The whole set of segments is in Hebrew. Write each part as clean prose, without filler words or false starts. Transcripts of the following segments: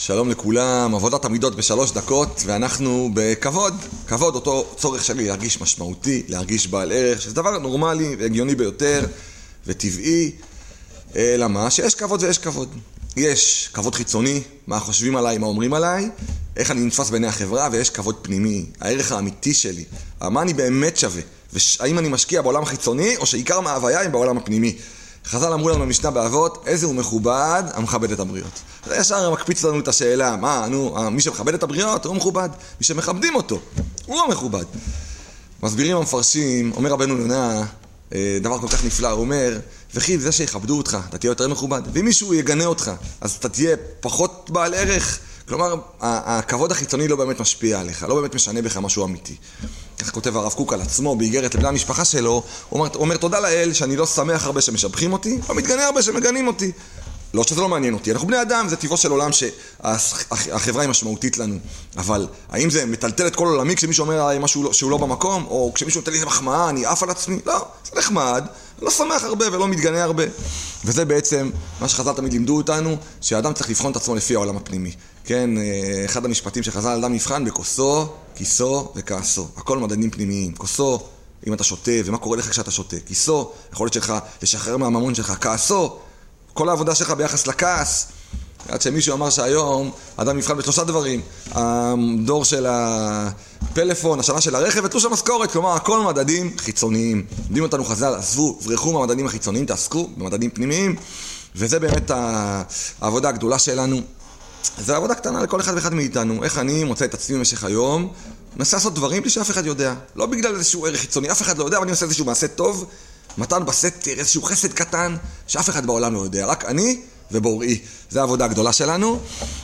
שלום לכולם, עבודת המידות ב3 דקות, ואנחנו בכבוד. כבוד, אותו צורך שלי להרגיש משמעותי, להרגיש בעל ערך, שזה דבר נורמלי והגיוני ביותר וטבעי. למה? שיש כבוד ויש כבוד. יש כבוד חיצוני, מה חושבים עליי, מה אומרים עליי, איך אני נתפס בעיני החברה, ויש כבוד פנימי, הערך האמיתי שלי, מה אני באמת שווה, והאם אני משקיע בעולם החיצוני, או שעיקר מההוויה היא בעולם הפנימי. חז"ל אמרו לנו במשנה באבות, איזה הוא מכובד, המכבד את הבריות. זה ישר מקפיץ לנו את השאלה, מי שמכבד את הבריות הוא מכובד, מי שמכבדים אותו, הוא המכובד. מסבירים המפרשים, אומר רבנו יונה, דבר כל כך נפלא, הוא אומר, וכי זה שיכבדו אותך, אתה תהיה יותר מכובד, ואם מישהו יגנה אותך, אז אתה תהיה פחות בעל ערך. כלומר, הכבוד החיצוני לא באמת משפיע עליך, לא באמת משנה בך משהו אמיתי. כך כותב הרב קוק על עצמו, באיגרת לבני המשפחה שלו, הוא אומר תודה לאל שאני לא שמח הרבה שמשבחים אותי, לא מתגנה הרבה שמגנים אותי. לא שזה לא מעניין אותי, אנחנו בני אדם, זה טבעו של עולם שהחברה היא משמעותית לנו. אבל האם זה מטלטל את כל עולמי כשמישהו אומר עליי משהו שהוא לא במקום, או כשמישהו נותן לי מחמאה, אני עף על עצמי? לא, זה נחמד, אני לא שמח הרבה ולא מתגנה הרבה. וזה בעצם מה שחז"ל תמיד לימדו אותנו, שהאדם צריך לבחון את עצמו לפי העולם הפנימי. כן, אחד המשפטים שחז"ל אדם נבחן בכוסו, כיסו וכעסו. הכל מדדים פנימיים. כוסו, אם אתה שותה, ומה קורה לך כשאתה שותה. כיסו, יכולת שלך לשחרר מהממון שלך. כעסו, כל העבודה שלך ביחס לכעס. עד שמישהו אמר שהיום אדם נבחן ב3 דברים. הדור של הפלאפון, השנה של הרכב ותלוש המשכורת. כלומר, הכל מדדים חיצוניים. יודעים אותנו חז"ל, עזבו, ברחו מהמדדים החיצוניים, תעסקו במדדים פנימיים. וזה באמת העבודה הגדולה שלנו. זו עבודה קטנה לכל אחד ואחד מאיתנו. איך אני מוצא את עצמי במשך היום, מנסה לעשות דברים בלי שאף אחד יודע. לא בגלל איזשהו ערך חיצוני, אף אחד לא יודע, אבל אני עושה איזשהו מעשה טוב, מתן בסתר, איזשהו חסד קטן, שאף אחד בעולם לא יודע, רק אני ובוראי. זו העבודה הגדולה שלנו.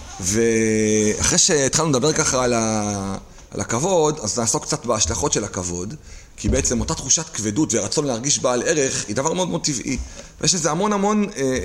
ואחרי שהתחלנו לדבר ככה על הכבוד, אז נעסוק קצת בהשלכות של הכבוד, כי בעצם אותה תחושת כבדות ורצון להרגיש בעל ערך היא דבר מאוד מאוד טבעי. ויש איזה המון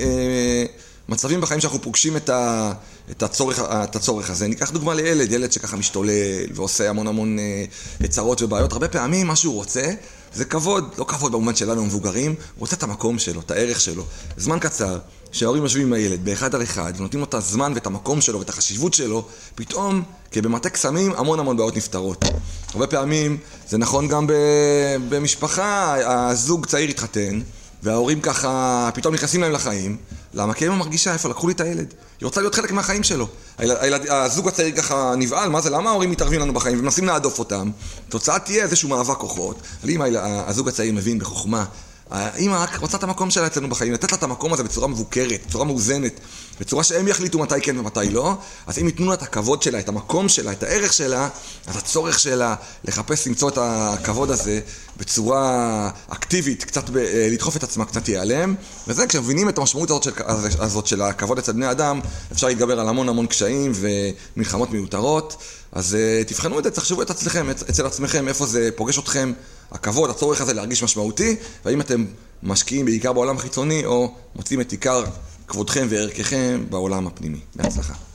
מצבים בחיים שאנחנו פוגשים את הצורך הזה. ניקח דוגמה לילד, ילד שככה משתולל ועושה המון צרות ובעיות. הרבה פעמים מה שהוא רוצה זה כבוד, לא כבוד במובן שלנו המבוגרים, הוא רוצה את המקום שלו, את הערך שלו. זמן קצר, שההורים יושבים עם הילד באחד על אחד ונותנים לו את הזמן ואת המקום שלו ואת החשיבות שלו, פתאום כבמטה קסמים המון בעיות נפתרות. הרבה פעמים זה נכון גם במשפחה, הזוג צעיר התחתן וההורים ככה פתאום נכנסים להם לחיים. למה? כי אמא מרגישה איפה לקחו לי את הילד. היא רוצה להיות חלק מהחיים שלו. הזוג הצעיר ככה נבעל, מה זה? למה ההורים מתערבים לנו בחיים ומנסים להדוף אותם? תוצאה תהיה איזשהו מאבק כוחות. אבל אם הזוג הצעיר מבין בחוכמה, אמא רק רוצה את המקום שלה אצלנו בחיים, לתת לה את המקום הזה בצורה מבוקרת, בצורה מאוזנת, בצורה שהם יחליטו מתי כן ומתי לא. אז אם ייתנו לה את הכבוד שלה, את המקום שלה, את הערך שלה, אז הצורך שלה לחפש למצוא את הכבוד הזה בצורה אקטיבית, קצת לדחוף את עצמה, קצת ייעלם. וזה, כשמבינים את המשמעות הזאת של הכבוד אצל בני אדם, אפשר להתגבר על המון קשיים ומלחמות מיותרות. אז תבחנו את זה, תחשבו את עצמכם, אצל עצמכם, איפה זה פוגש אתכם, הכבוד, הצורך הזה להרגיש משמעותי, והאם אתם משקיעים בעיקר בעולם החיצוני, או מוצאים את עיקר כבודכם וערככם בעולם הפנימי. בהצלחה.